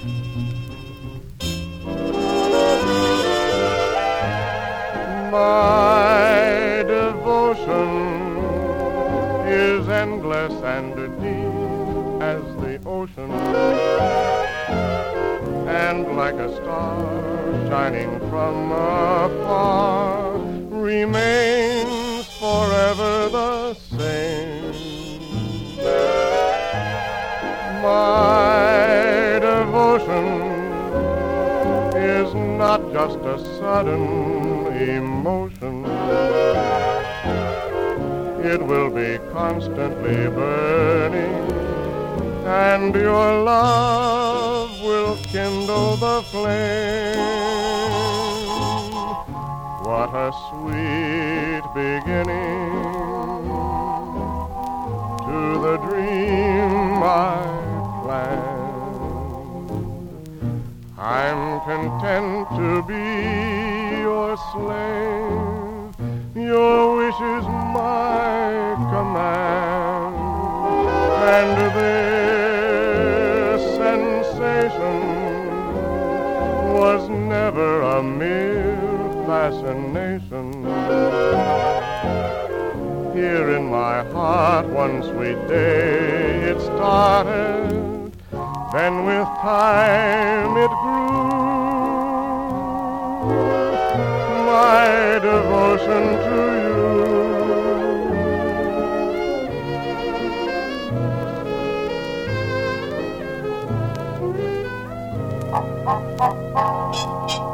My devotion is endless and deep as the ocean, and like a star shining from afar, remains forever the same. My devotion is not just a sudden emotion. It will be constantly burning, and your love will kindle the flame. What a sweet beginning to the dream I planned. I'm content to be your slave. Your wish is my command, and this sensation was never a mere fascination. Here in my heart one sweet day it started, then with time it grew. My devotion to you.